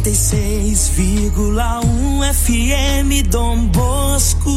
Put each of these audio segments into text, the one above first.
96,1 FM Dom Bosco.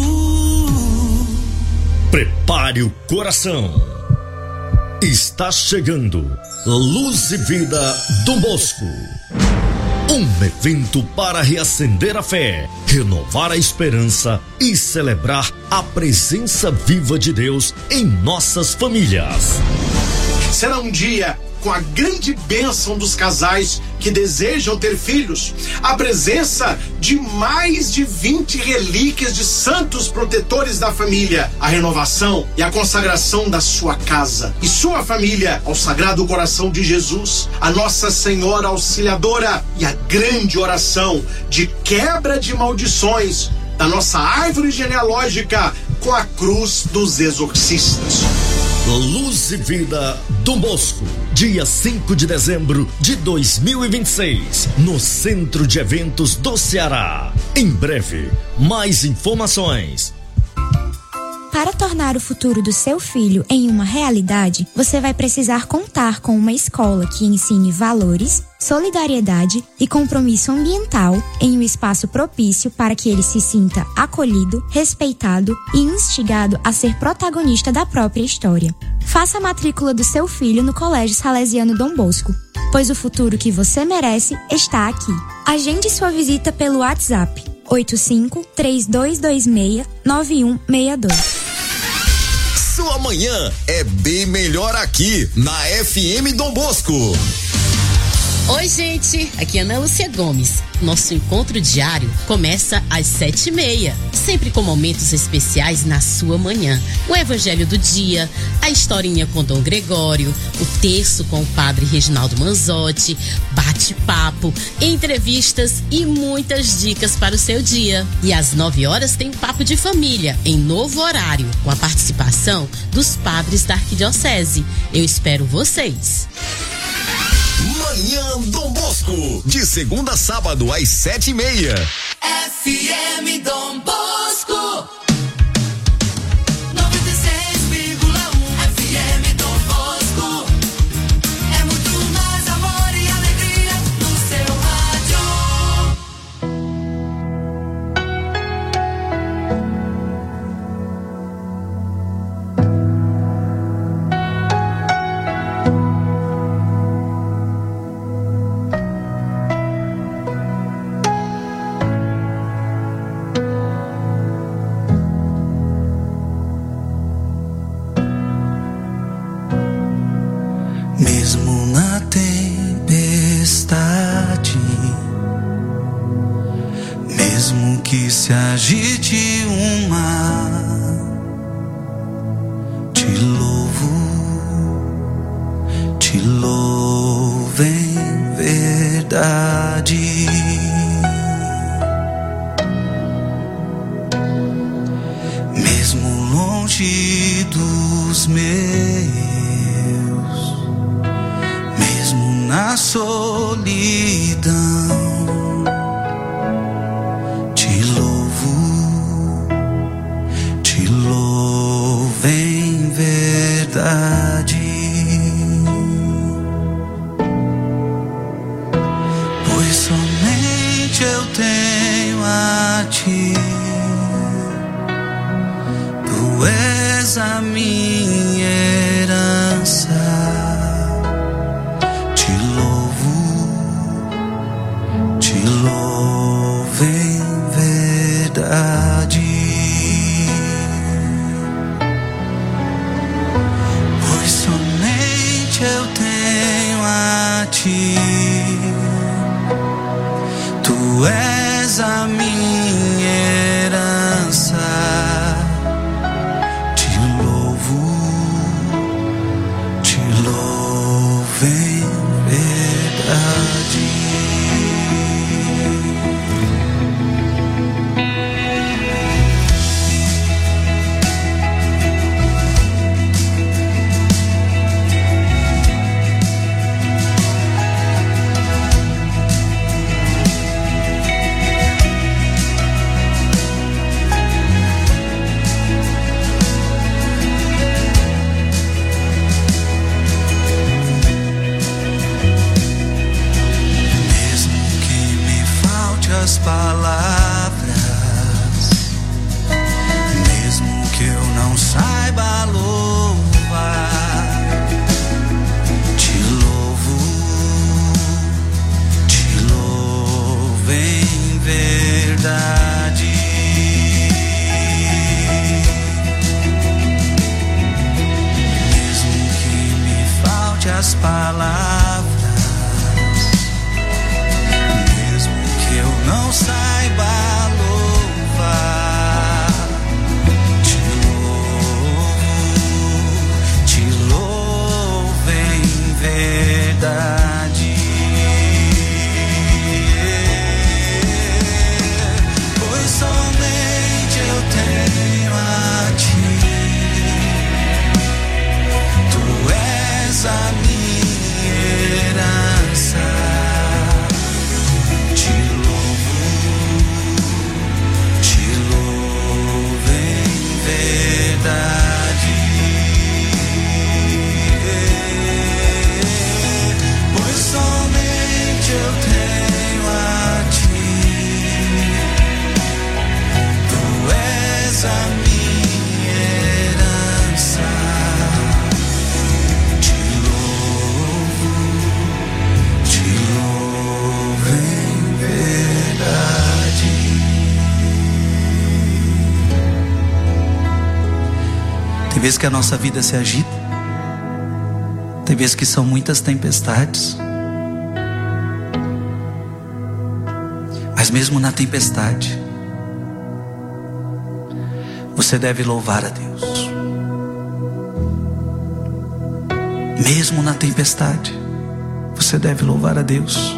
Prepare o coração. Está chegando Luz e Vida Dom Bosco. Um evento para reacender a fé, renovar a esperança e celebrar a presença viva de Deus em nossas famílias. Será um dia com a grande bênção dos casais que desejam ter filhos, a presença de mais de 20 relíquias de santos protetores da família, a renovação e a consagração da sua casa e sua família ao Sagrado Coração de Jesus, a Nossa Senhora Auxiliadora, e a grande oração de quebra de maldições da nossa árvore genealógica com a cruz dos exorcistas. Luz e Vida Dom Bosco, dia 5 de dezembro de 2026, no Centro de Eventos do Ceará. Em breve, mais informações. Para tornar o futuro do seu filho em uma realidade, você vai precisar contar com uma escola que ensine valores, solidariedade e compromisso ambiental em um espaço propício para que ele se sinta acolhido, respeitado e instigado a ser protagonista da própria história. Faça a matrícula do seu filho no Colégio Salesiano Dom Bosco, pois o futuro que você merece está aqui. Agende sua visita pelo WhatsApp 85-3226-9162. Sua manhã é bem melhor aqui na FM Dom Bosco. Oi, gente, aqui é Ana Lúcia Gomes. Nosso encontro diário começa às 7h30, sempre com momentos especiais na sua manhã. O Evangelho do Dia, a historinha com Dom Gregório, o terço com o Padre Reginaldo Manzotti, bate-papo, entrevistas e muitas dicas para o seu dia. E às 9h tem Papo de Família, em novo horário, com a participação dos padres da Arquidiocese. Eu espero vocês. Manhã Dom Bosco, de segunda a sábado às 7h30. FM Dom Bosco. Mesmo na tempestade, mesmo que se agite o mar, te louvo em verdade. Mesmo longe dos meus, na solidão, te louvo em verdade, pois somente eu tenho a ti, tu és a minha herança. Pois somente eu tenho a ti, tu és a minha herança. Te louvo em verdade. tuas palavras, mesmo que eu não saiba louvar. Te louvo em verdade, pois somente eu tenho a ti. A minha herança, te louvo em verdade, pois somente eu tenho a ti. Tu és a minha herança. Tem vezes que a nossa vida se agita, tem vezes que são muitas tempestades, mas mesmo na tempestade, você deve louvar a Deus. Mesmo na tempestade, você deve louvar a Deus.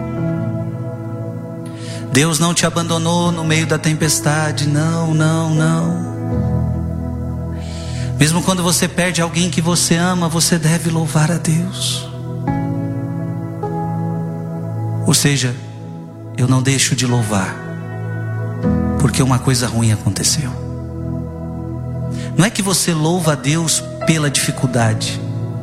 Deus não te abandonou no meio da tempestade, não, não, não. Mesmo quando você perde alguém que você ama, você deve louvar a Deus. Ou seja, eu não deixo de louvar porque uma coisa ruim aconteceu. Não é que você louva a Deus pela dificuldade.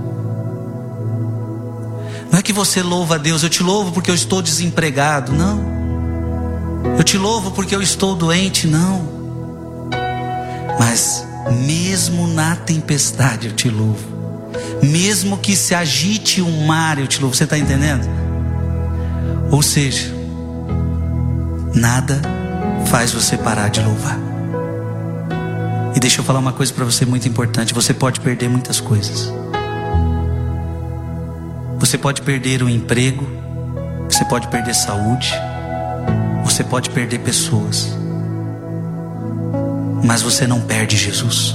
Não é que você louva a Deus, eu te louvo porque eu estou desempregado, não. Eu te louvo porque eu estou doente, não. Mas mesmo na tempestade eu te louvo. Mesmo que se agite o mar, eu te louvo. Você está entendendo? Ou seja, nada faz você parar de louvar. E deixa eu falar uma coisa para você muito importante. Você pode perder muitas coisas. Você pode perder o emprego, você pode perder saúde, você pode perder pessoas, mas você não perde Jesus.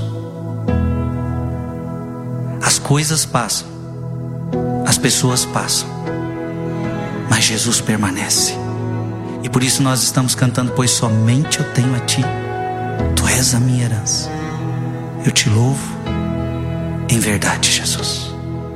As coisas passam, as pessoas passam, mas Jesus permanece. E por isso nós estamos cantando: pois somente eu tenho a ti, tu és a minha herança. Eu te louvo em verdade, Jesus.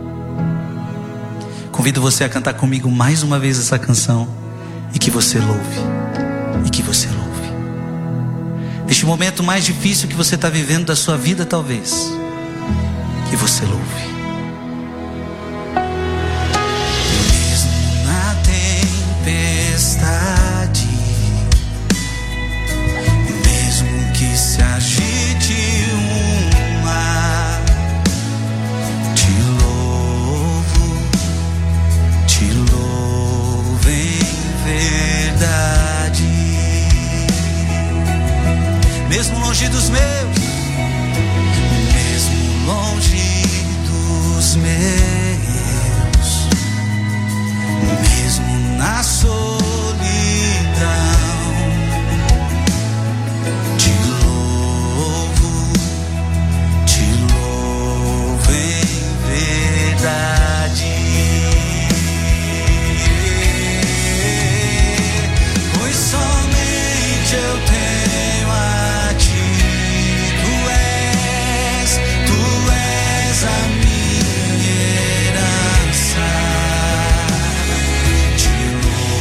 Convido você a cantar comigo mais uma vez essa canção, e que você louve, e que você louve. Neste momento mais difícil que você está vivendo da sua vida, talvez, que você louve. Mesmo na tempestade, mesmo que se agite o mar, te louvo em verdade. Mesmo longe dos meus, mesmo longe dos meus, mesmo na solidão, te louvo em verdade. Pois somente eu tenho a a minha herança, te louvo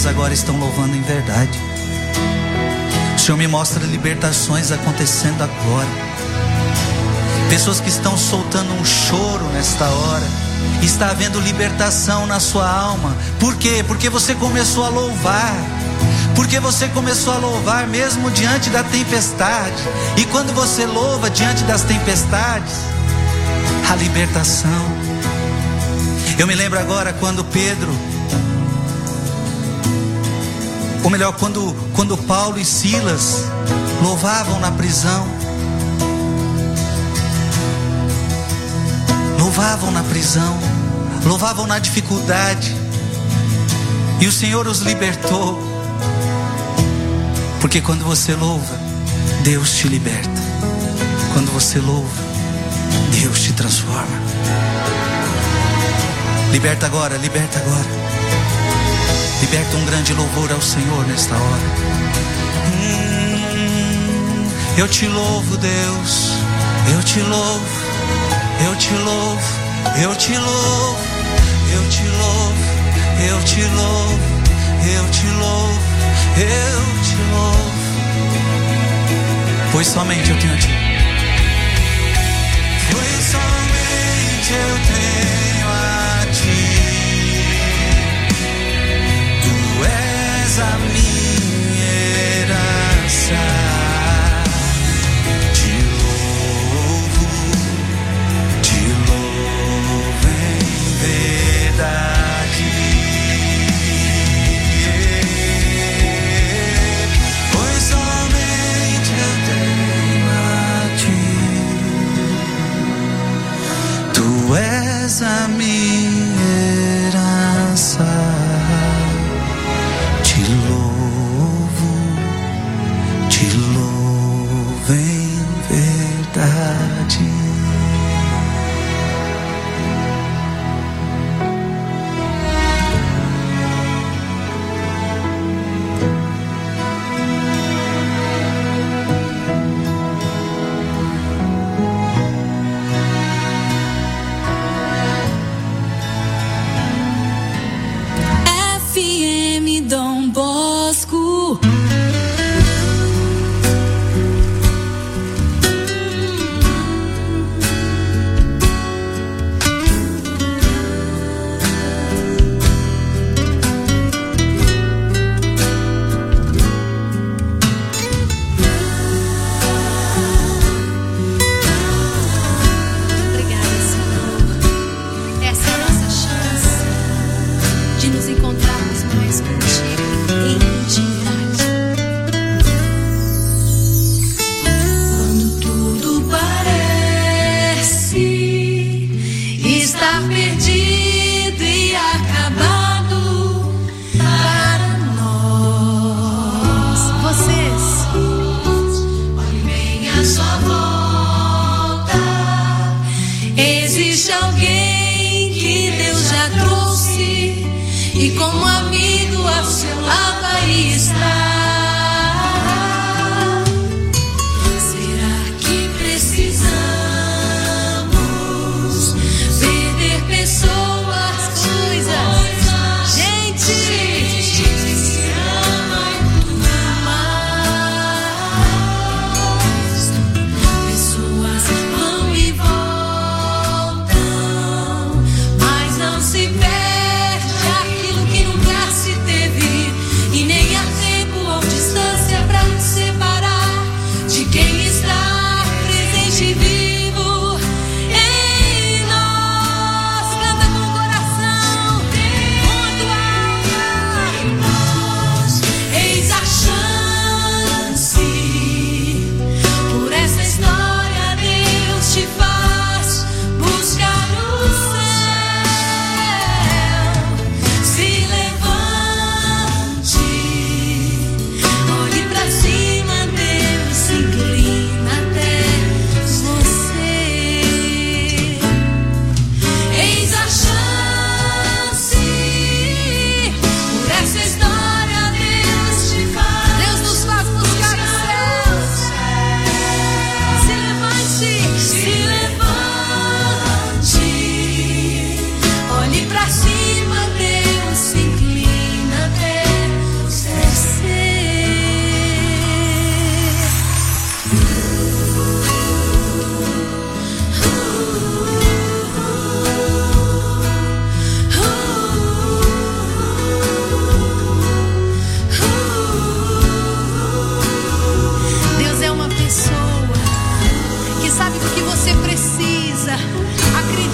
pessoas agora estão louvando em verdade. O Senhor me mostra libertações acontecendo agora. Pessoas que estão soltando um choro nesta hora. Está havendo libertação na sua alma. Por quê? Porque você começou a louvar. Porque você começou a louvar mesmo diante da tempestade. E quando você louva diante das tempestades, a libertação. Eu me lembro agora quando Pedro, ou melhor, quando Paulo e Silas louvavam na prisão. Louvavam na prisão, louvavam na dificuldade, e o Senhor os libertou. Porque quando você louva, Deus te liberta. Quando você louva, Deus te transforma. Liberta agora, liberta agora. Liberta um grande louvor ao Senhor nesta hora. Eu te louvo, Deus, eu te louvo. Eu te louvo, eu te louvo, eu te louvo, eu te louvo, eu te louvo, eu te louvo, pois somente eu tenho a ti. Pois somente eu tenho a ti. Tu és a minha herança. Pois somente eu tenho a ti. Tu és a minha herança. Te louvo em verdade. Se perde aquilo que nunca se teve, e nem há tempo ou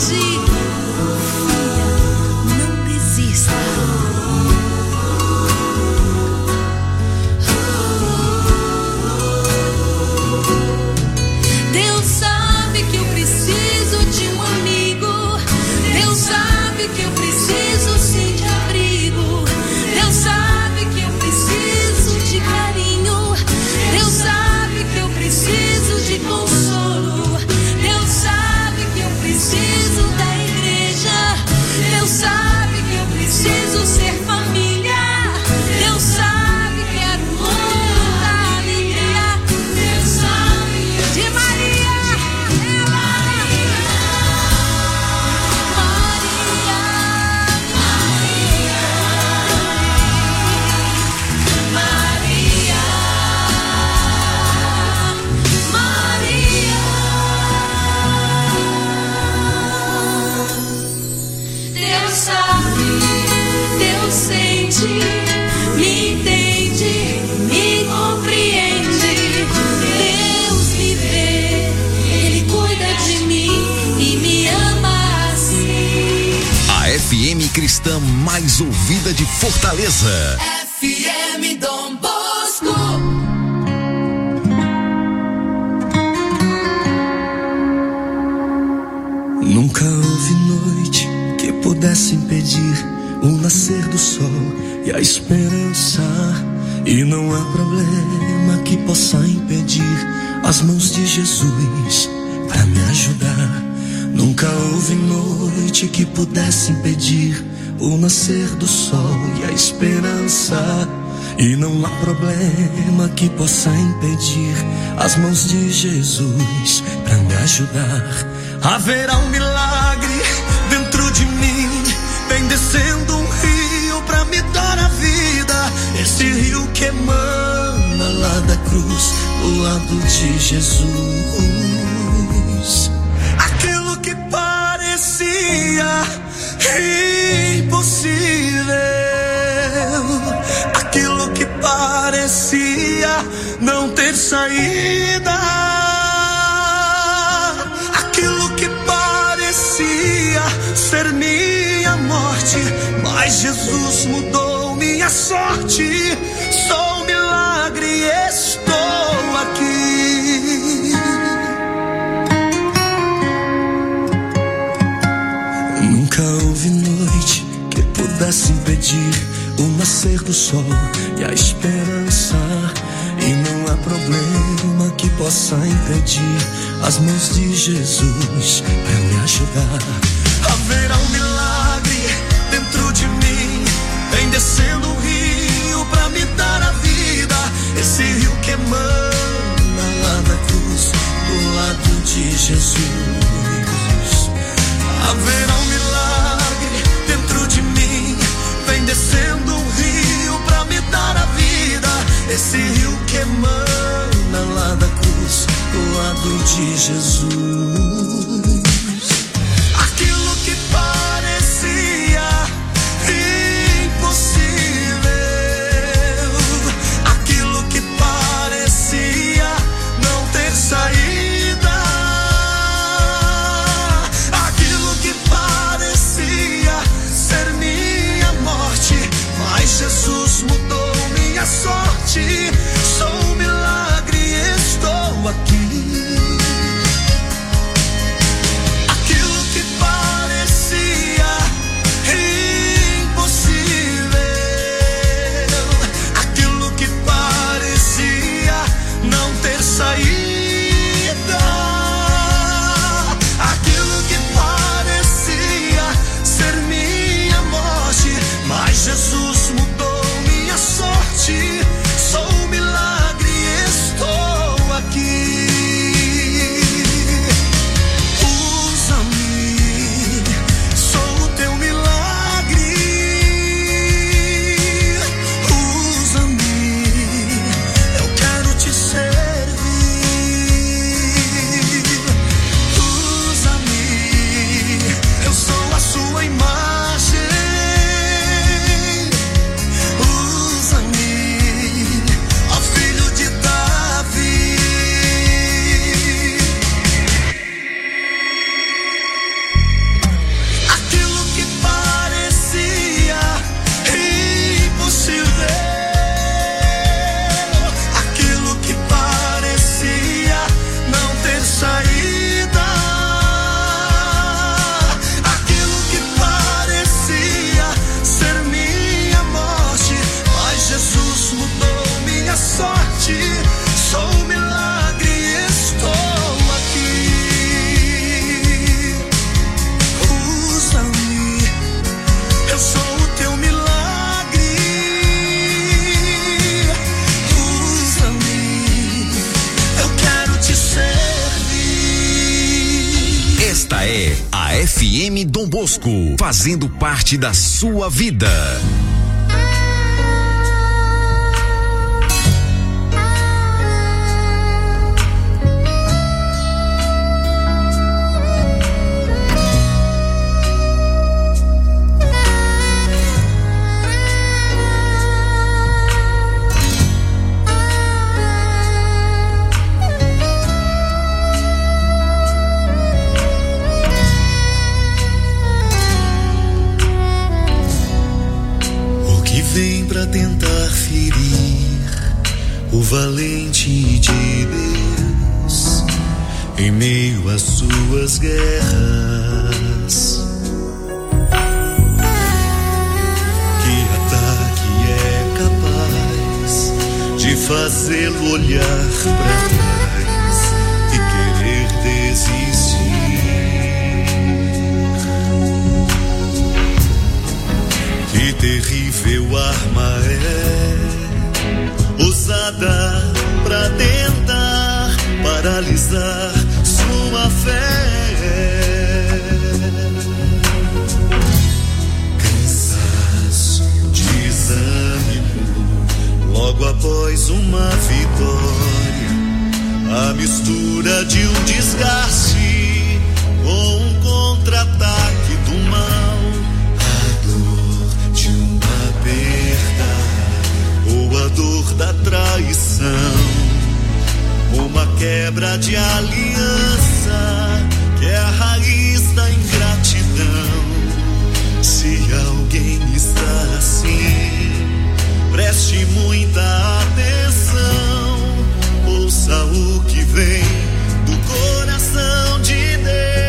Cristã mais ouvida de Fortaleza. FM Dom Bosco. Nunca houve noite que pudesse impedir o nascer do sol e a esperança. E não há problema que possa impedir as mãos de Jesus para me ajudar. Nunca houve noite que pudesse impedir o nascer do sol e a esperança. E não há problema que possa impedir as mãos de Jesus para me ajudar. Haverá um milagre dentro de mim, vem descendo um rio para me dar a vida. Esse rio que emana lá da cruz, do lado de Jesus. Aquilo que parecia impossível, aquilo que parecia não ter saída, aquilo que parecia ser minha morte, mas Jesus mudou minha sorte. Sou um milagre e estou aqui. Nunca houve noite que pudesse impedir o nascer do sol e a esperança. E não há problema que possa impedir as mãos de Jesus para me ajudar. Haverá um milagre dentro de mim, vem descendo um rio para me dar a vida. Esse rio que emana lá da cruz, do lado de Jesus. Haverá um milagre dentro de mim, vem descendo um rio pra me dar a vida. Esse rio que emana lá da cruz, do lado de Jesus. Aquilo que parecia impossível, aquilo que parecia não ter saída, aquilo que parecia ser minha morte, mas Jesus mudou minha sorte. Sou um milagre e estou aqui. Aquilo que parecia impossível, aquilo que parecia não ter saída, aquilo que parecia ser minha morte, mas Jesus mudou minha sorte. Sou um milagre e estou aqui. Usa-me, sou o teu milagre. Usa-me, eu quero te servir. Esta é a FM Dom Bosco, fazendo parte da sua vida. Vem pra tentar ferir o valente de Deus em meio às suas guerras. Que ataque é capaz de fazê-lo olhar pra trás e querer desistir? Que terrível arma é usada pra tentar paralisar sua fé. Cansaço, desânimo, logo após uma vitória, a mistura de um desgaste com um contra-ataque do mal. Ou a dor da traição, uma quebra de aliança que é a raiz da ingratidão. Se alguém está assim, preste muita atenção, ouça o que vem do coração de Deus.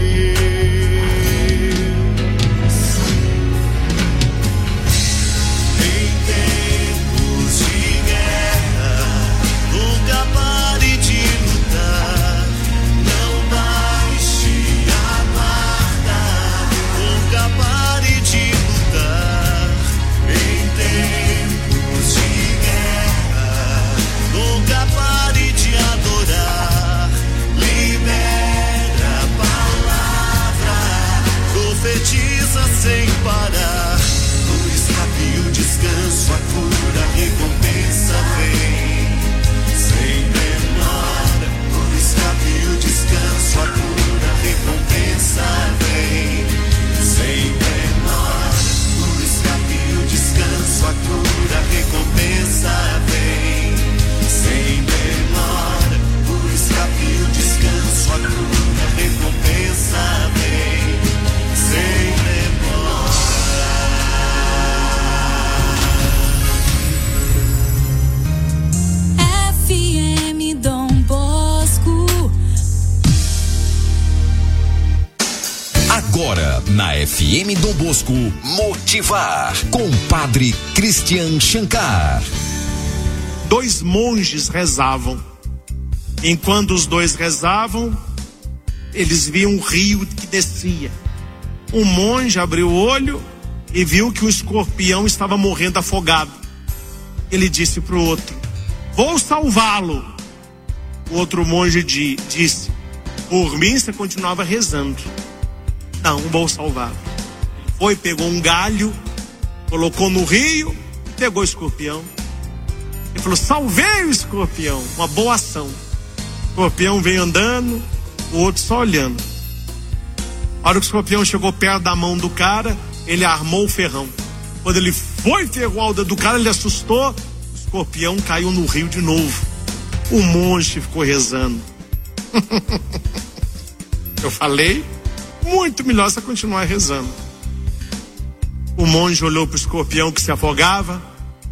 Profetiza sem parar, o escape e o descanso, a cura, a recompensa vem sem demora. O escape e o descanso, a cura, a recompensa vem sem demora. O escape e o descanso, a cura, a recompensa vem sem demora. O escape e o descanso, a cura, a recompensa vem sem demora. FM Dom Bosco. Agora, na FM Dom Bosco, Motivar, com o Padre Christian Shankar. 2 monges rezavam. Enquanto os 2 rezavam, eles viam um rio que descia. Um monge abriu o olho e viu que o escorpião estava morrendo afogado. Ele disse para o outro: vou salvá-lo. O outro monge disse: por mim você continuava rezando. Não, vou salvá-lo. Foi, pegou um galho, colocou no rio e pegou o escorpião. Ele falou: salvei o escorpião, uma boa ação. O escorpião veio andando, o outro só olhando. A hora que o escorpião chegou perto da mão do cara, ele armou o ferrão. Quando ele foi ferrou o dedo do cara, ele assustou, o escorpião caiu no rio de novo. O monge ficou rezando. Eu falei, muito melhor você continuar rezando. O monge olhou para o escorpião que se afogava.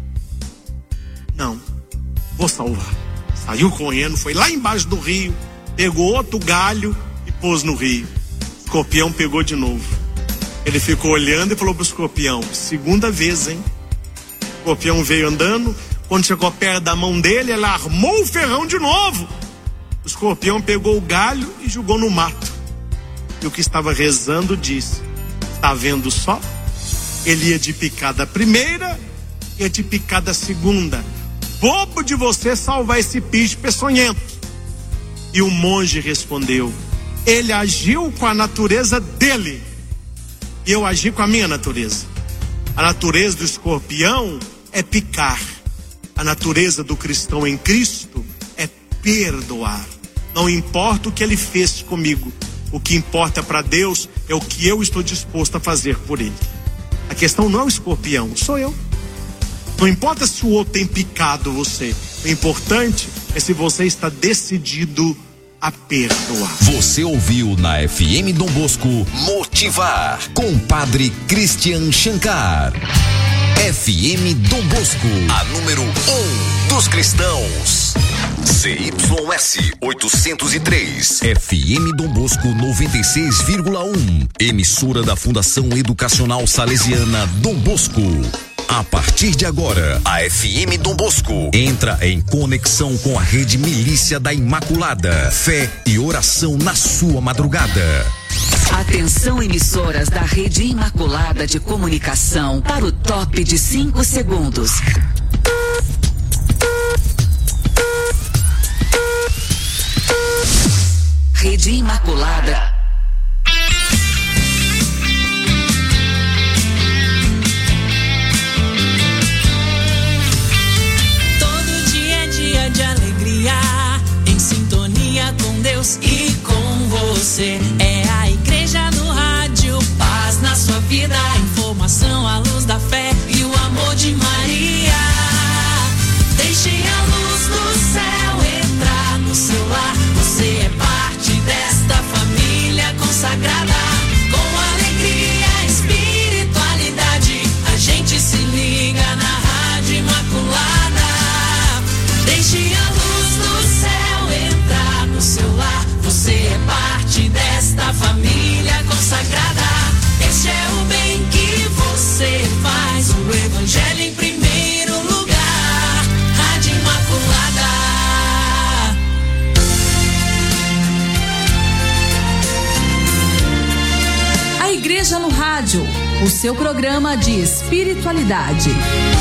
Não, vou salvar. Saiu correndo, foi lá embaixo do rio, pegou outro galho e pôs no rio. O escorpião pegou de novo. Ele ficou olhando e falou pro escorpião: segunda vez, hein? O escorpião veio andando. Quando chegou perto da mão dele, ele armou o ferrão de novo. O escorpião pegou o galho e jogou no mato. E o que estava rezando disse: tá vendo só? Ele ia de picada primeira, ia de picada segunda. Bobo de você salvar esse bicho peçonhento. E o monge respondeu: Ele agiu com a natureza dele. E eu agi com a minha natureza. A natureza do escorpião é picar. A natureza do cristão em Cristo é perdoar. Não importa o que ele fez comigo. O que importa para Deus é o que eu estou disposto a fazer por ele. A questão não é o escorpião, sou eu. Não importa se o outro tem picado você. O importante é se você está decidido a perdoar. Você ouviu na FM Dom Bosco Motivar com o Padre Christian Shankar. FM Dom Bosco, a número 1 dos cristãos. CYS 803, FM Dom Bosco 96,1, emissora da Fundação Educacional Salesiana Dom Bosco. A partir de agora, a FM Dom Bosco entra em conexão com a rede Milícia da Imaculada. Fé e oração na sua madrugada. Atenção, emissoras da rede Imaculada de Comunicação para o top de 5 segundos. Rede Imaculada. Todo dia é dia de alegria, em sintonia com Deus e com você. É a igreja no rádio, paz na sua vida, informação à luz da fé e o amor de Maria. Deixe a luz do céu entrar no seu lar. Você é parte desta família consagrada. Com alegria, espiritualidade, a gente se liga na Rádio Imaculada. Deixe a luz do céu entrar no seu lar. Você é parte desta família consagrada. Este é o bem que você faz, o Evangelho em primeiro lugar. Rádio Imaculada. A Igreja no Rádio, o seu programa de espiritualidade.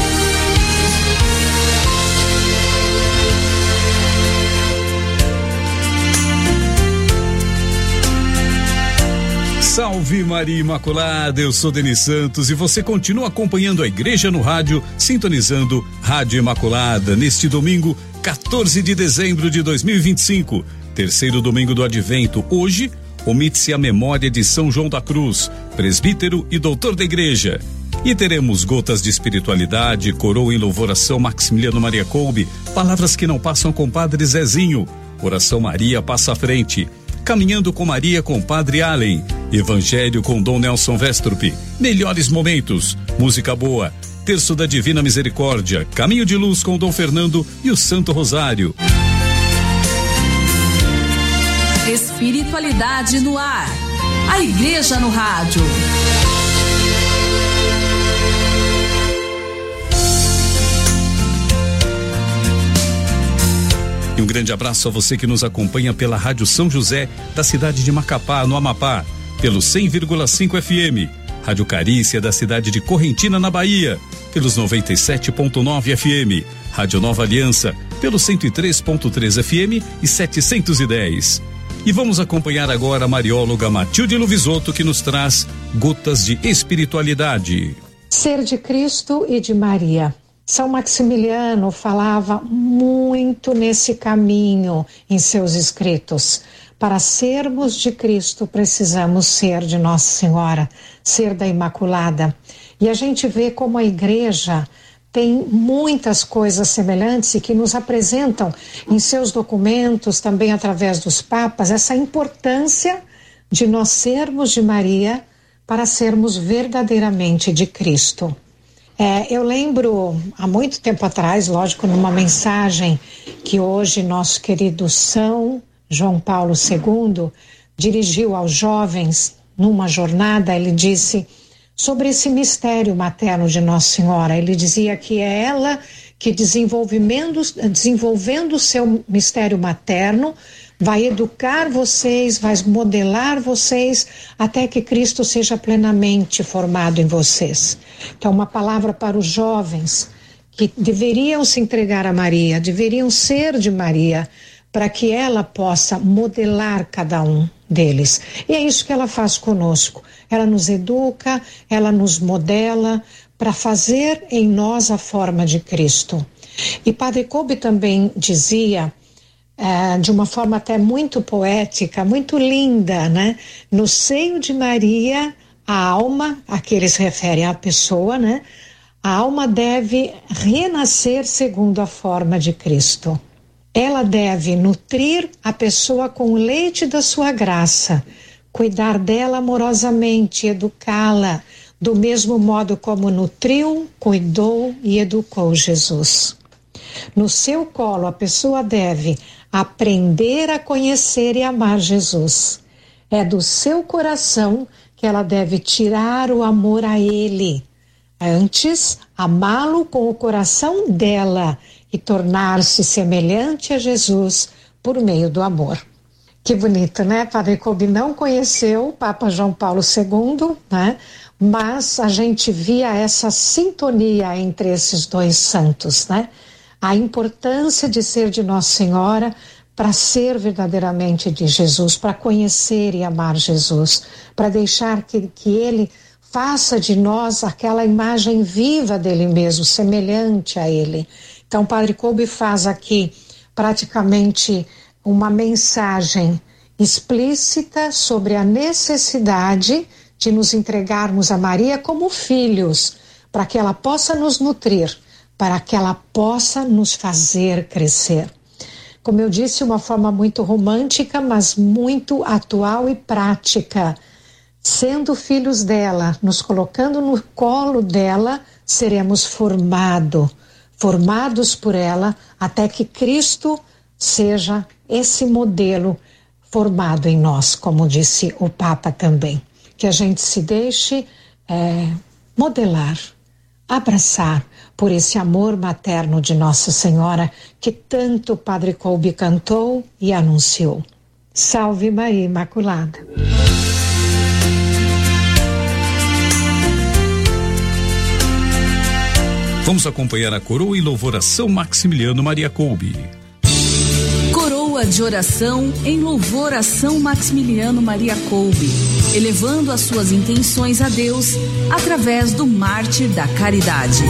Salve Maria Imaculada, eu sou Denis Santos e você continua acompanhando a Igreja no Rádio, sintonizando Rádio Imaculada neste domingo, 14 de dezembro de 2025, terceiro domingo do Advento. Hoje, omite-se a memória de São João da Cruz, presbítero e doutor da Igreja. E teremos gotas de espiritualidade, coroa em louvor a São Maximiliano Maria Kolbe, palavras que não passam com Padre Zezinho, oração Maria passa à frente. Caminhando com Maria com Padre Allen, Evangelho com Dom Nelson Vestrup, melhores momentos, música boa, Terço da Divina Misericórdia, Caminho de Luz com Dom Fernando e o Santo Rosário. Espiritualidade no ar. A Igreja no Rádio. E um grande abraço a você que nos acompanha pela Rádio São José, da cidade de Macapá, no Amapá, pelo 100,5 FM, Rádio Carícia, da cidade de Correntina, na Bahia, pelos 97,9 FM, Rádio Nova Aliança, pelo 103,3 FM e 710. E vamos acompanhar agora a marióloga Matilde Luvisotto, que nos traz gotas de espiritualidade. Ser de Cristo e de Maria. São Maximiliano falava muito nesse caminho em seus escritos. Para sermos de Cristo, precisamos ser de Nossa Senhora, ser da Imaculada. E a gente vê como a Igreja tem muitas coisas semelhantes e que nos apresentam em seus documentos, também através dos papas, essa importância de nós sermos de Maria para sermos verdadeiramente de Cristo. Eu lembro, há muito tempo atrás, lógico, numa mensagem que hoje nosso querido São João Paulo II dirigiu aos jovens numa jornada, ele disse sobre esse mistério materno de Nossa Senhora. Ele dizia que é ela que desenvolvendo o seu mistério materno, vai educar vocês, vai modelar vocês até que Cristo seja plenamente formado em vocês. Então, uma palavra para os jovens que deveriam se entregar a Maria, deveriam ser de Maria, para que ela possa modelar cada um deles. E é isso que ela faz conosco. Ela nos educa, ela nos modela para fazer em nós a forma de Cristo. E Padre Kolbe também dizia, de uma forma até muito poética, muito linda, né? No seio de Maria, a alma, a que eles referem à pessoa, né? A alma deve renascer segundo a forma de Cristo. Ela deve nutrir a pessoa com o leite da sua graça, cuidar dela amorosamente, educá-la, do mesmo modo como nutriu, cuidou e educou Jesus. No seu colo, a pessoa deve aprender a conhecer e amar Jesus. É do seu coração que ela deve tirar o amor a Ele. Antes, amá-lo com o coração dela e tornar-se semelhante a Jesus por meio do amor. Que bonito, né? Padre Kolbe não conheceu o Papa João Paulo II, né? Mas a gente via essa sintonia entre esses dois santos, né? A importância de ser de Nossa Senhora para ser verdadeiramente de Jesus, para conhecer e amar Jesus, para deixar que Ele faça de nós aquela imagem viva dele mesmo, semelhante a Ele. Então, Padre Kolbe faz aqui praticamente uma mensagem explícita sobre a necessidade de nos entregarmos a Maria como filhos, para que ela possa nos nutrir, para que ela possa nos fazer crescer. Como eu disse, uma forma muito romântica, mas muito atual e prática. Sendo filhos dela, nos colocando no colo dela, seremos formados por ela, até que Cristo seja esse modelo formado em nós, como disse o Papa também. Que a gente se deixe modelar, abraçar por esse amor materno de Nossa Senhora que tanto o Padre Kolbe cantou e anunciou. Salve Maria Imaculada. Vamos acompanhar a coroa e louvor a São Maximiliano Maria Kolbe. Coroa de oração em louvor a São Maximiliano Maria Kolbe, elevando as suas intenções a Deus através do mártir da caridade.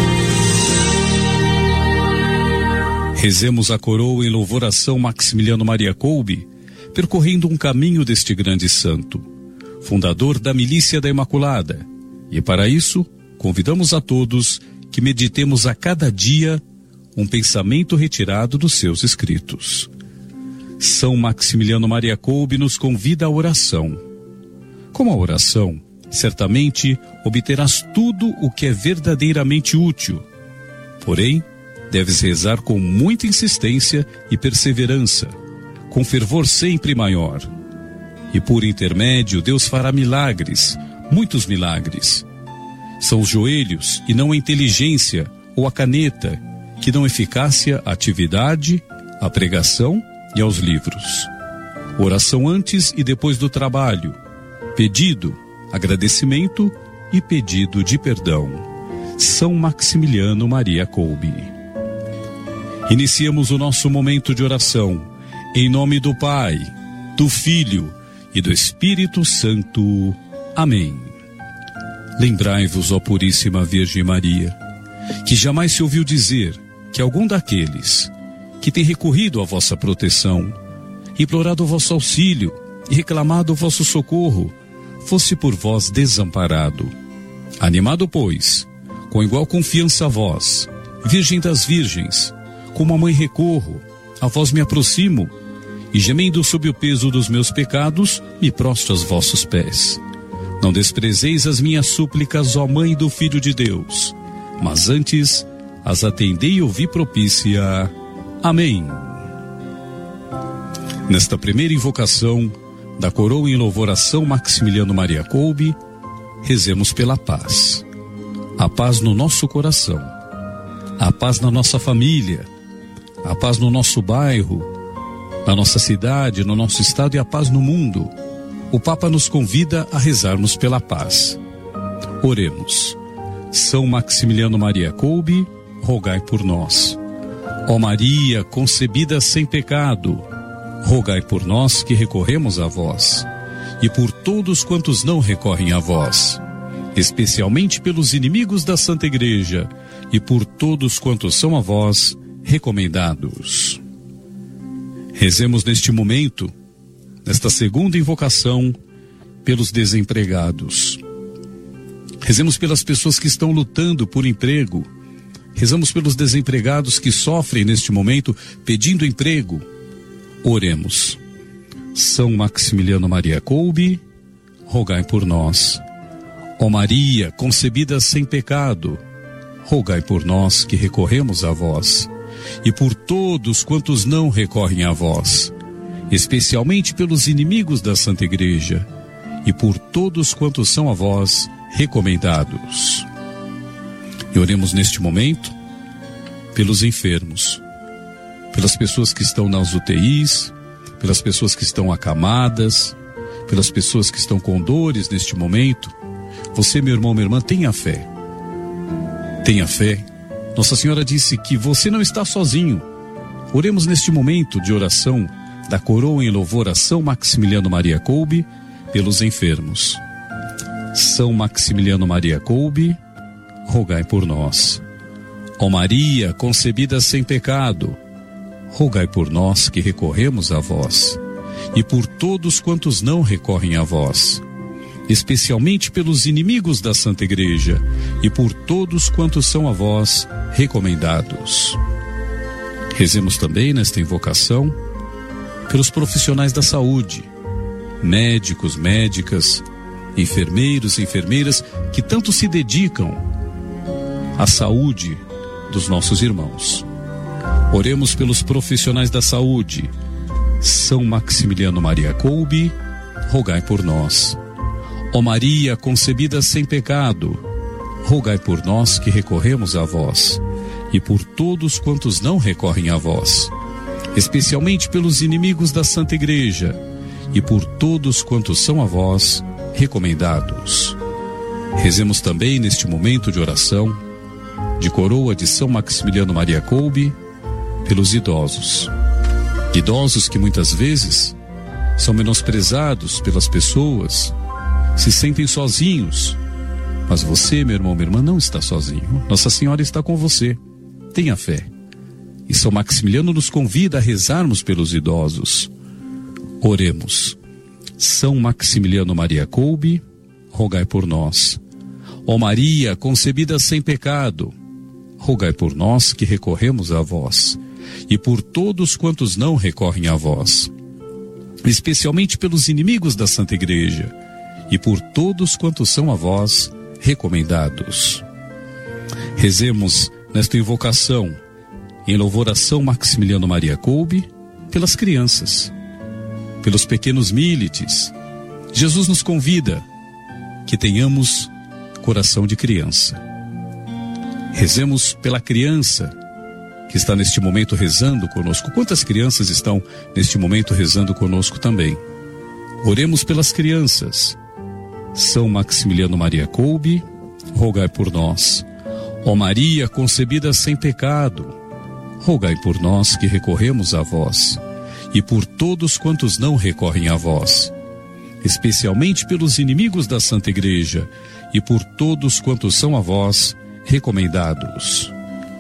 Rezemos a coroa em louvor a São Maximiliano Maria Kolbe, percorrendo um caminho deste grande santo, fundador da Milícia da Imaculada. E para isso, convidamos a todos que meditemos a cada dia um pensamento retirado dos seus escritos. São Maximiliano Maria Kolbe nos convida à oração. Com a oração, certamente obterás tudo o que é verdadeiramente útil. Porém, deves rezar com muita insistência e perseverança, com fervor sempre maior. E por intermédio, Deus fará milagres, muitos milagres. São os joelhos e não a inteligência ou a caneta que dão eficácia à atividade, à pregação e aos livros. Oração antes e depois do trabalho, pedido, agradecimento e pedido de perdão. São Maximiliano Maria Kolbe. Iniciamos o nosso momento de oração em nome do Pai, do Filho e do Espírito Santo. Amém. Lembrai-vos, ó Puríssima Virgem Maria, que jamais se ouviu dizer que algum daqueles que tem recorrido à vossa proteção, implorado o vosso auxílio e reclamado o vosso socorro, fosse por vós desamparado. Animado, pois, com igual confiança a vós, Virgem das Virgens, como a mãe recorro, a vós me aproximo, e gemendo sob o peso dos meus pecados, me prostro aos vossos pés. Não desprezeis as minhas súplicas, ó Mãe do Filho de Deus, mas antes as atendei e ouvi propícia. Amém. Nesta primeira invocação da coroa em louvor a São Maximiliano Maria Kolbe, rezemos pela paz. A paz no nosso coração, a paz na nossa família, a paz no nosso bairro, na nossa cidade, no nosso estado e a paz no mundo. O Papa nos convida a rezarmos pela paz. Oremos. São Maximiliano Maria Kolbe, rogai por nós. Ó Maria, concebida sem pecado, rogai por nós que recorremos a vós, e por todos quantos não recorrem a vós, especialmente pelos inimigos da Santa Igreja, e por todos quantos são a vós recomendados. Rezemos neste momento, nesta segunda invocação, pelos desempregados. Rezemos pelas pessoas que estão lutando por emprego. Rezamos pelos desempregados que sofrem neste momento pedindo emprego. Oremos. São Maximiliano Maria Kolbe, rogai por nós. Ó Maria, concebida sem pecado, rogai por nós que recorremos a vós, e por todos quantos não recorrem a vós, especialmente pelos inimigos da Santa Igreja, e por todos quantos são a vós recomendados. E oremos neste momento pelos enfermos, pelas pessoas que estão nas UTIs, pelas pessoas que estão acamadas, pelas pessoas que estão com dores neste momento. Você, meu irmão, minha irmã, tenha fé. Tenha fé. Nossa Senhora disse que você não está sozinho. Oremos neste momento de oração da coroa em louvor a São Maximiliano Maria Kolbe pelos enfermos. São Maximiliano Maria Kolbe, rogai por nós. Ó Maria, concebida sem pecado, rogai por nós que recorremos a vós, e por todos quantos não recorrem a vós, especialmente pelos inimigos da Santa Igreja, e por todos quantos são a vós recomendados. Rezemos também nesta invocação pelos profissionais da saúde, médicos, médicas, enfermeiros, enfermeiras, que tanto se dedicam à saúde dos nossos irmãos. Oremos pelos profissionais da saúde. São Maximiliano Maria Kolbe, rogai por nós. Ó Maria, concebida sem pecado, rogai por nós que recorremos a vós, e por todos quantos não recorrem a vós, especialmente pelos inimigos da Santa Igreja, e por todos quantos são a vós recomendados. Rezemos também neste momento de oração, de coroa de São Maximiliano Maria Kolbe, pelos idosos. Idosos que muitas vezes são menosprezados pelas pessoas, se sentem sozinhos. Mas você, meu irmão, minha irmã, não está sozinho. Nossa Senhora está com você. Tenha fé. E São Maximiliano nos convida a rezarmos pelos idosos. Oremos. São Maximiliano Maria Kolbe, rogai por nós. Ó Maria, concebida sem pecado, rogai por nós que recorremos a vós, e por todos quantos não recorrem a vós, especialmente pelos inimigos da Santa Igreja, e por todos quantos são a vós recomendados. Rezemos nesta invocação em louvor a São Maximiliano Maria Kolbe pelas crianças, pelos pequenos milites. Jesus nos convida que tenhamos coração de criança. Rezemos pela criança que está neste momento rezando conosco. Quantas crianças estão neste momento rezando conosco também? Oremos pelas crianças. São Maximiliano Maria Kolbe, rogai por nós. Ó Maria, concebida sem pecado, rogai por nós que recorremos a vós, e por todos quantos não recorrem a vós, especialmente pelos inimigos da Santa Igreja, e por todos quantos são a vós recomendados.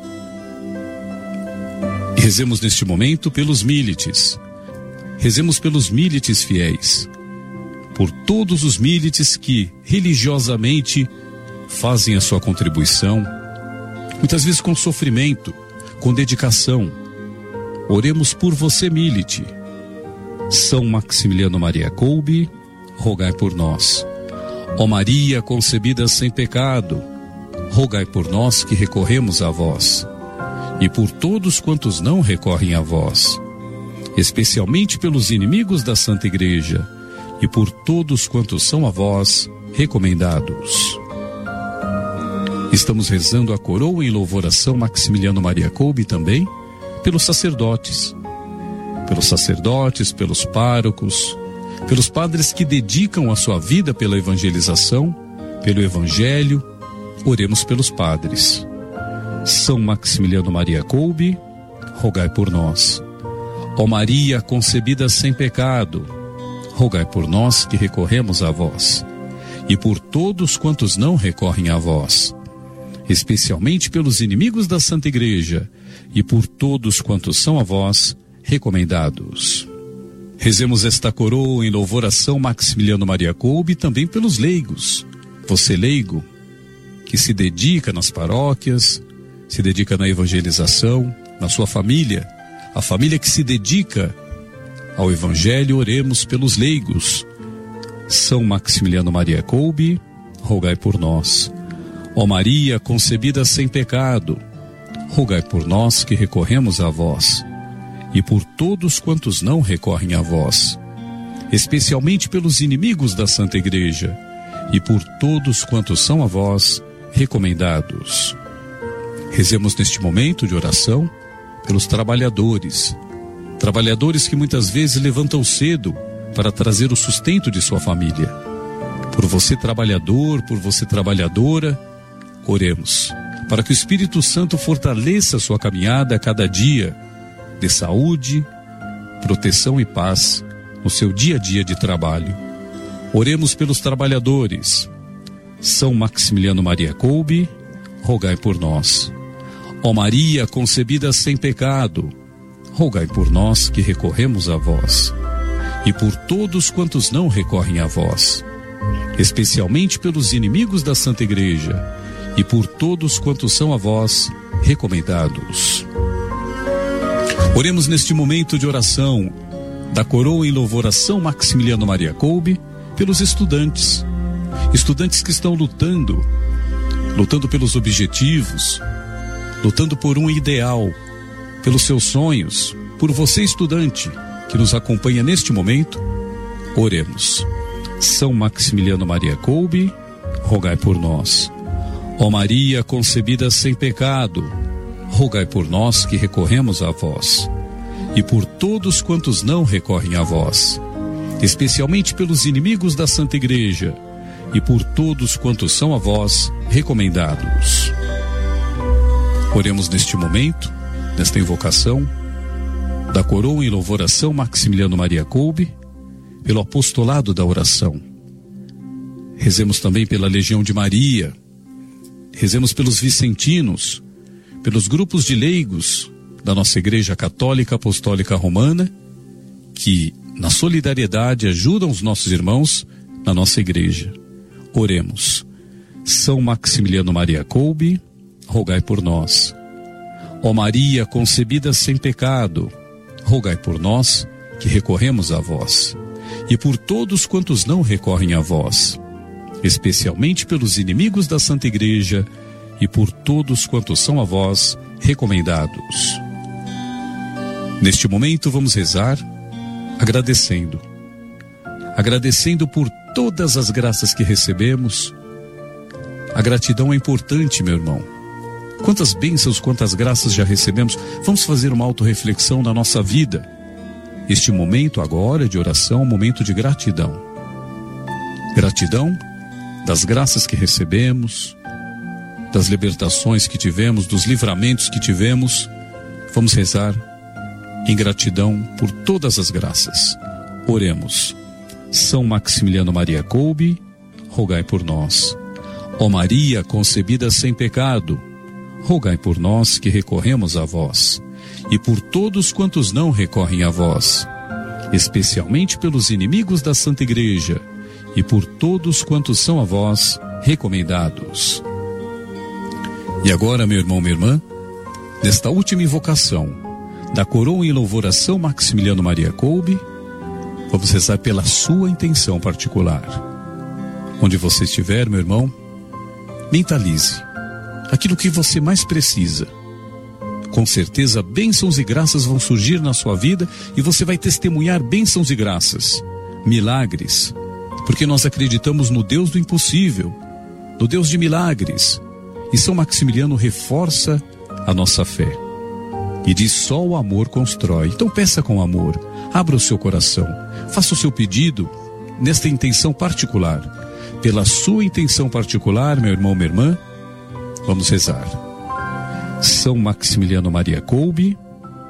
E rezemos neste momento pelos milites. Rezemos pelos milites fiéis, por todos os milites que religiosamente fazem a sua contribuição, muitas vezes com sofrimento, com dedicação. Oremos por você, milite. São Maximiliano Maria Kolbe, rogai por nós. Ó Maria, concebida sem pecado, rogai por nós que recorremos a vós, e por todos quantos não recorrem a vós, especialmente pelos inimigos da Santa Igreja, e por todos quantos são a vós recomendados. Estamos rezando a coroa em louvor a São Maximiliano Maria Kolbe também pelos sacerdotes, pelos párocos, pelos padres que dedicam a sua vida pela evangelização, pelo evangelho. Oremos pelos padres. São Maximiliano Maria Kolbe, rogai por nós. Ó Maria concebida sem pecado, rogai por nós que recorremos a vós, e por todos quantos não recorrem a vós, especialmente pelos inimigos da Santa Igreja, e por todos quantos são a vós recomendados. Rezemos esta coroa em louvor a São Maximiliano Maria Kolbe e também pelos leigos. Você leigo, que se dedica nas paróquias, se dedica na evangelização, na sua família, a família que se dedica ao Evangelho, oremos pelos leigos. São Maximiliano Maria Kolbe, rogai por nós. Ó Maria concebida sem pecado, rogai por nós que recorremos a vós, e por todos quantos não recorrem a vós, especialmente pelos inimigos da Santa Igreja, e por todos quantos são a vós recomendados. Rezemos neste momento de oração pelos trabalhadores que muitas vezes levantam cedo para trazer o sustento de sua família. Por você trabalhador, por você trabalhadora, oremos para que o Espírito Santo fortaleça a sua caminhada a cada dia de saúde, proteção e paz no seu dia a dia de trabalho. Oremos pelos trabalhadores. São Maximiliano Maria Kolbe, rogai por nós. Ó Maria concebida sem pecado, rogai por nós que recorremos a vós, e por todos quantos não recorrem a vós, especialmente pelos inimigos da Santa Igreja, e por todos quantos são a vós recomendados. Oremos neste momento de oração da coroa em louvor a São Maximiliano Maria Kolbe pelos estudantes que estão lutando pelos objetivos, lutando por um ideal, pelos seus sonhos, por você estudante que nos acompanha neste momento. Oremos. São Maximiliano Maria Kolbe, rogai por nós. Ó Maria concebida sem pecado, rogai por nós que recorremos a vós, e por todos quantos não recorrem a vós, especialmente pelos inimigos da Santa Igreja, e por todos quantos são a vós recomendados. Oremos neste momento, nesta invocação da coroa em louvor a São Maximiliano Maria Kolbe, pelo apostolado da oração. Rezemos também pela Legião de Maria, rezemos pelos vicentinos, pelos grupos de leigos da nossa Igreja Católica Apostólica Romana, que na solidariedade ajudam os nossos irmãos na nossa igreja. Oremos. São Maximiliano Maria Kolbe, rogai por nós. Ó Maria concebida sem pecado, rogai por nós que recorremos a vós, e por todos quantos não recorrem a vós, especialmente pelos inimigos da Santa Igreja, e por todos quantos são a vós recomendados. Neste momento vamos rezar agradecendo por todas as graças que recebemos. A gratidão é importante, meu irmão. Quantas bênçãos, quantas graças já recebemos. Vamos fazer uma autorreflexão na nossa vida. Este momento agora de oração é um momento de gratidão. Gratidão das graças que recebemos, das libertações que tivemos, dos livramentos que tivemos. Vamos rezar em gratidão por todas as graças. Oremos. São Maximiliano Maria Kolbe, rogai por nós. Ó Maria concebida sem pecado, rogai por nós que recorremos a vós, e por todos quantos não recorrem a vós, especialmente pelos inimigos da Santa Igreja, e por todos quantos são a vós recomendados. E agora, meu irmão, minha irmã, nesta última invocação da coroa em louvor a São Maximiliano Maria Kolbe, vamos rezar pela sua intenção particular. Onde você estiver, meu irmão, mentalize aquilo que você mais precisa. Com certeza, bênçãos e graças vão surgir na sua vida e você vai testemunhar bênçãos e graças, milagres, porque nós acreditamos no Deus do impossível, no Deus de milagres. E São Maximiliano reforça a nossa fé e diz: só o amor constrói. Então peça com amor, abra o seu coração, faça o seu pedido nesta intenção particular. Pela sua intenção particular, meu irmão, minha irmã, vamos rezar. São Maximiliano Maria Kolbe,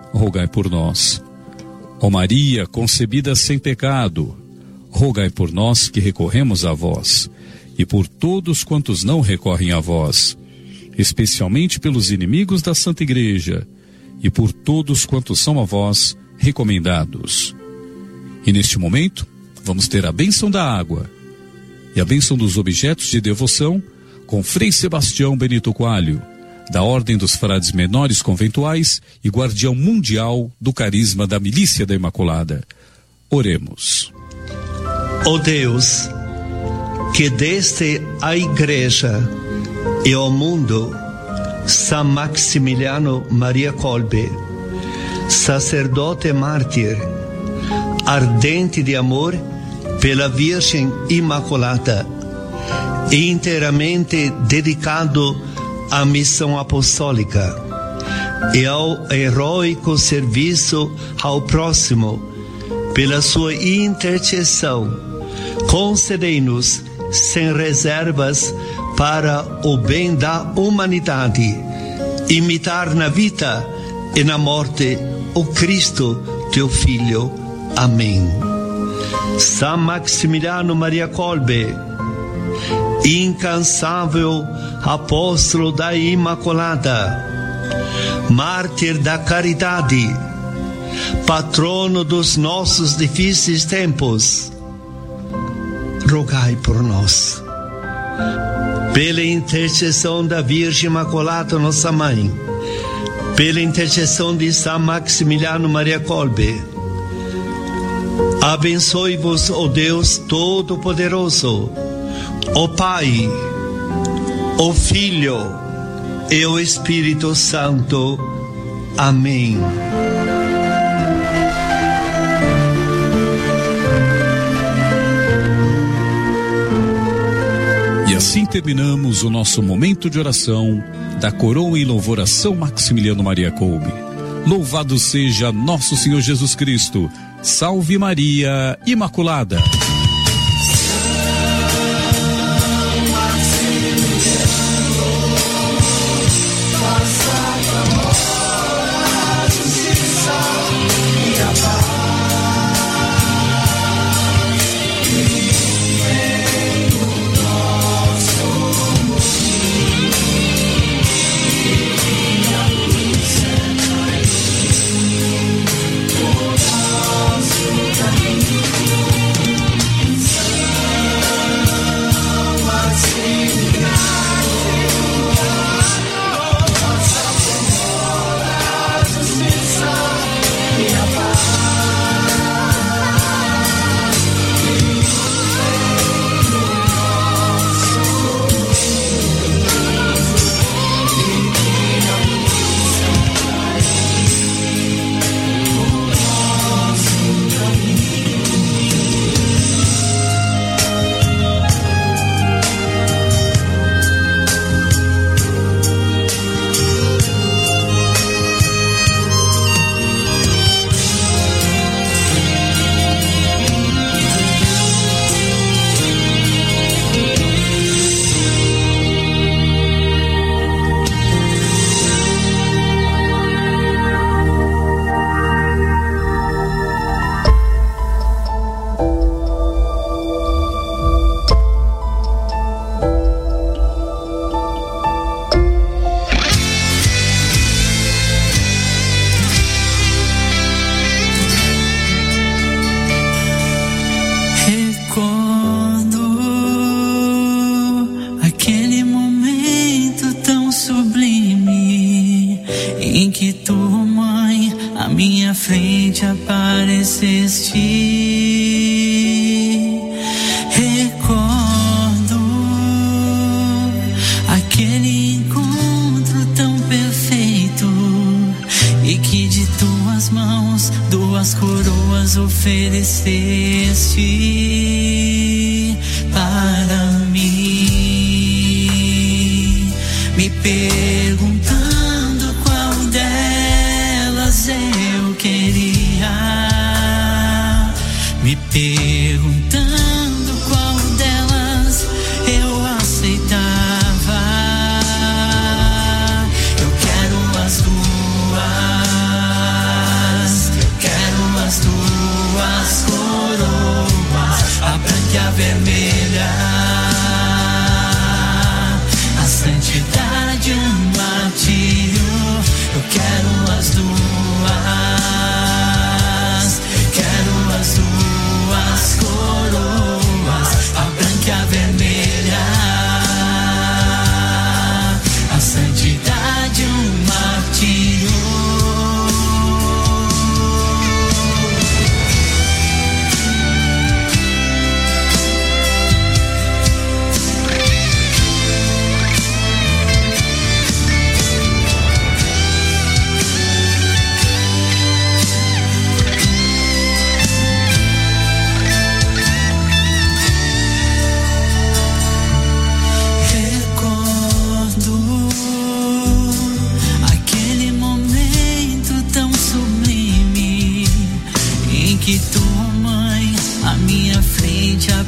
rogai por nós. Ó Maria, concebida sem pecado, rogai por nós que recorremos a vós, e por todos quantos não recorrem a vós, especialmente pelos inimigos da Santa Igreja, e por todos quantos são a vós recomendados. E neste momento, vamos ter a bênção da água e a bênção dos objetos de devoção com Frei Sebastião Benito Coalho, da Ordem dos Frades Menores Conventuais e guardião mundial do carisma da Milícia da Imaculada. Oremos. Ó Deus, que deste à Igreja e ao mundo São Maximiliano Maria Kolbe, sacerdote mártir, ardente de amor pela Virgem Imaculada e inteiramente dedicado à missão apostólica e ao heróico serviço ao próximo, pela sua intercessão, concedei-nos sem reservas para o bem da humanidade, imitar na vida e na morte o Cristo, teu Filho. Amém. São Maximiliano Maria Kolbe, incansável apóstolo da Imaculada, mártir da caridade, patrono dos nossos difíceis tempos, rogai por nós. Pela intercessão da Virgem Imaculada, nossa Mãe, pela intercessão de São Maximiliano Maria Kolbe, abençoe-vos, ó Deus Todo-Poderoso, o Pai, o Filho e o Espírito Santo. Amém. E assim terminamos o nosso momento de oração da coroa em louvor a São Maximiliano Maria Kolbe. Louvado seja nosso Senhor Jesus Cristo. Salve Maria Imaculada.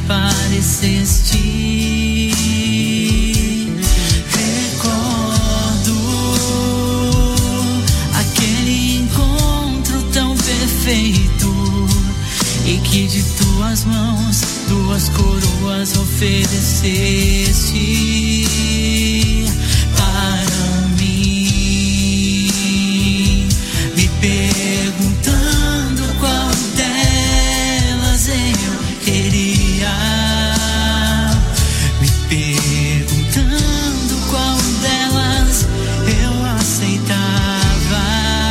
apareceste. Recordo aquele encontro tão perfeito, e que de tuas mãos 2 coroas ofereceste para mim, me perguntando qual delas eu queria, me perguntando qual delas eu aceitava.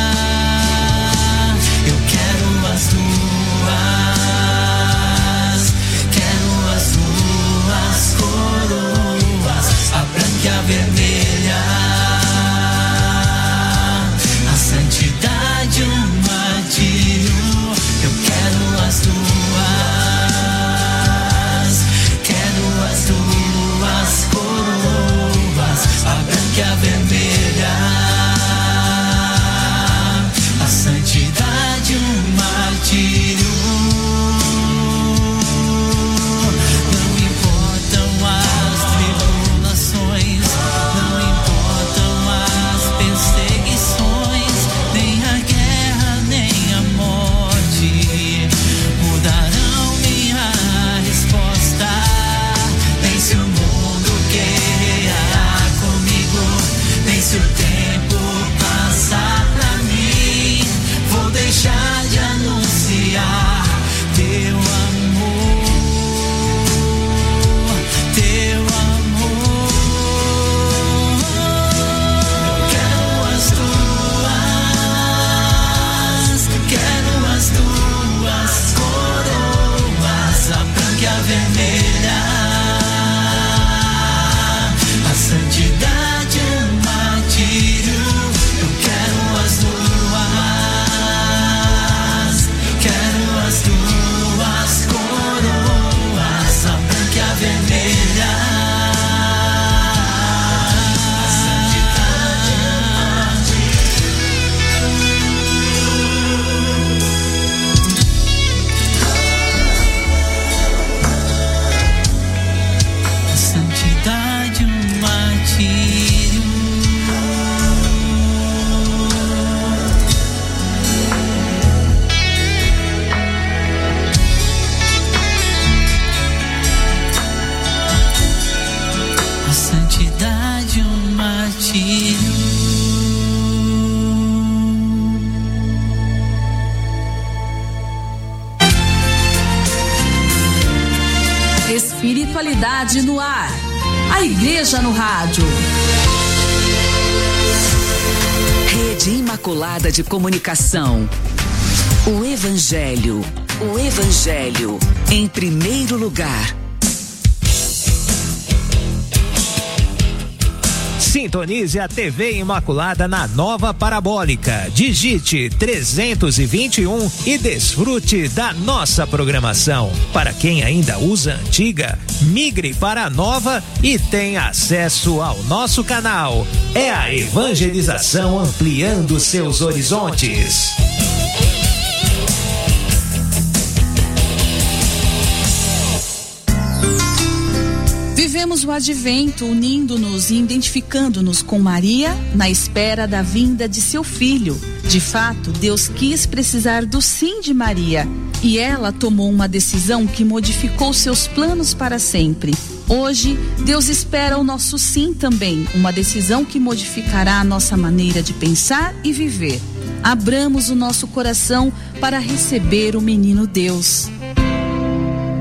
Eu quero as duas, quero as duas coroas, a branca e a vermelha, a santidade e o martírio. Eu quero as duas, quero as duas coroas, a branca e a vermelha, a santidade e o martírio. Não importam as tribulações, não importam as perseguições, nem a guerra, nem a morte mudarão minha resposta. Nem se o mundo guerrear comigo, nem se o tempo passar pra mim, vou deixar de anunciar teu amor, teu amor. Quero as duas coroas, a branca e a vermelha, a santidade e o martírio. Eu quero as duas, quero as duas coroas, a branca e a vermelha, a santidade e o martírio, a santidade e o martírio. A santidade e o martírio. Espiritualidade no ar. A Igreja no Rádio. Rede Imaculada de Comunicação. O Evangelho em primeiro lugar. Sintonize a TV Imaculada na nova parabólica. Digite 321 e desfrute da nossa programação. Para quem ainda usa a antiga, migre para a nova e tenha acesso ao nosso canal. É a evangelização ampliando seus horizontes. Vivemos o advento unindo-nos e identificando-nos com Maria na espera da vinda de seu filho. De fato, Deus quis precisar do sim de Maria e ela tomou uma decisão que modificou seus planos para sempre. Hoje, Deus espera o nosso sim também, uma decisão que modificará a nossa maneira de pensar e viver. Abramos o nosso coração para receber o menino Deus.